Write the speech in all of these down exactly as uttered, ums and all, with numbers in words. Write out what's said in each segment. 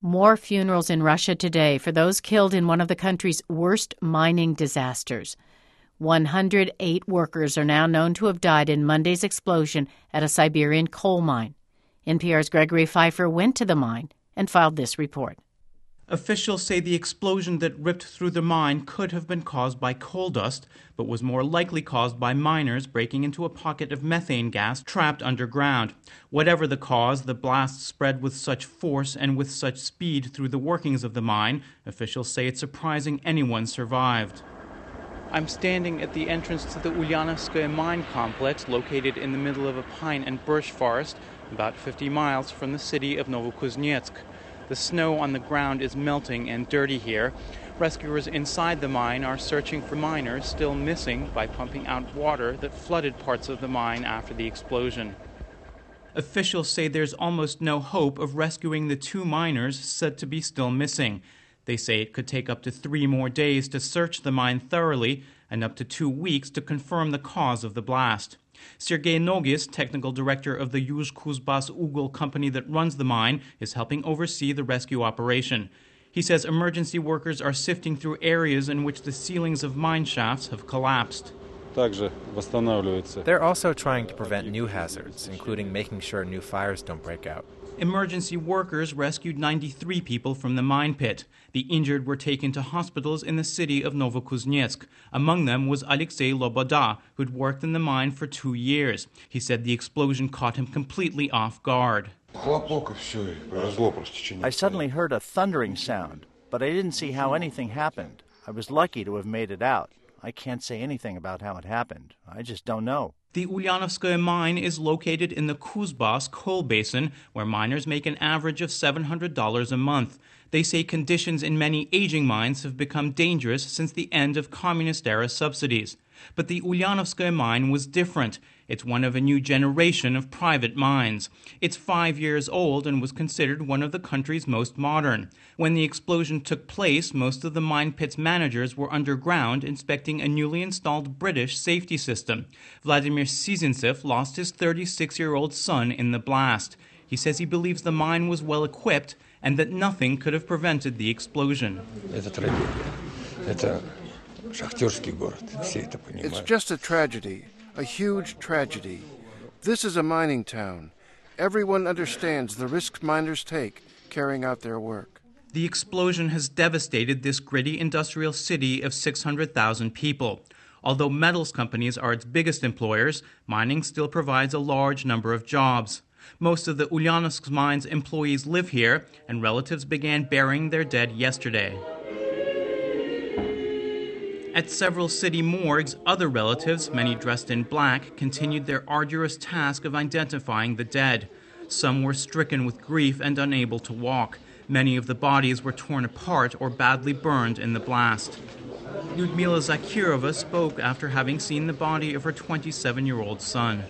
More funerals in Russia today for those killed in one of the country's worst mining disasters. one hundred eight workers are now known to have died in Monday's explosion at a Siberian coal mine. N P R's Gregory Pfeiffer went to the mine and filed this report. Officials say the explosion that ripped through the mine could have been caused by coal dust, but was more likely caused by miners breaking into a pocket of methane gas trapped underground. Whatever the cause, the blast spread with such force and with such speed through the workings of the mine, officials say it's surprising anyone survived. I'm standing at the entrance to the Ulyanovskoye mine complex located in the middle of a pine and birch forest, about fifty miles from the city of Novokuznetsk. The snow on the ground is melting and dirty here. Rescuers inside the mine are searching for miners still missing by pumping out water that flooded parts of the mine after the explosion. Officials say there's almost no hope of rescuing the two miners said to be still missing. They say it could take up to three more days to search the mine thoroughly and up to two weeks to confirm the cause of the blast. Sergei Nogis, technical director of the Yuzhkuzbas-Ugol company that runs the mine, is helping oversee the rescue operation. He says emergency workers are sifting through areas in which the ceilings of mine shafts have collapsed. They're also trying to prevent new hazards, including making sure new fires don't break out. Emergency workers rescued ninety-three people from the mine pit. The injured were taken to hospitals in the city of Novokuznetsk. Among them was Alexei Loboda, who'd worked in the mine for two years. He said the explosion caught him completely off guard. I suddenly heard a thundering sound, but I didn't see how anything happened. I was lucky to have made it out. I can't say anything about how it happened. I just don't know. The Ulyanovskoye mine is located in the Kuzbas coal basin, where miners make an average of seven hundred dollars a month. They say conditions in many aging mines have become dangerous since the end of communist-era subsidies. But the Ulyanovskoye mine was different. It's one of a new generation of private mines. It's five years old and was considered one of the country's most modern. When the explosion took place, most of the mine pit's managers were underground inspecting a newly installed British safety system. Vladimir Sizintsev lost his thirty-six-year-old son in the blast. He says he believes the mine was well equipped and that nothing could have prevented the explosion. It's just a tragedy, a huge tragedy. This is a mining town. Everyone understands the risks miners take carrying out their work. The explosion has devastated this gritty industrial city of six hundred thousand people. Although metals companies are its biggest employers, mining still provides a large number of jobs. Most of the Ulyanovsk mine's employees live here, and relatives began burying their dead yesterday. At several city morgues, other relatives, many dressed in black, continued their arduous task of identifying the dead. Some were stricken with grief and unable to walk. Many of the bodies were torn apart or badly burned in the blast. Lyudmila Zakirova spoke after having seen the body of her twenty-seven-year-old son.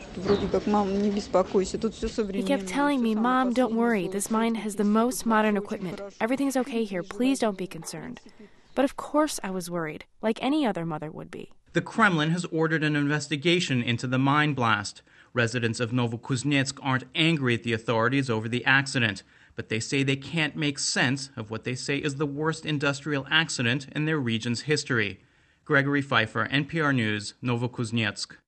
He kept telling me, "Mom, don't worry. This mine has the most modern equipment. Everything's okay here. Please don't be concerned." But of course I was worried, like any other mother would be. The Kremlin has ordered an investigation into the mine blast. Residents of Novokuznetsk aren't angry at the authorities over the accident, but they say they can't make sense of what they say is the worst industrial accident in their region's history. Gregory Pfeiffer, N P R News, Novokuznetsk.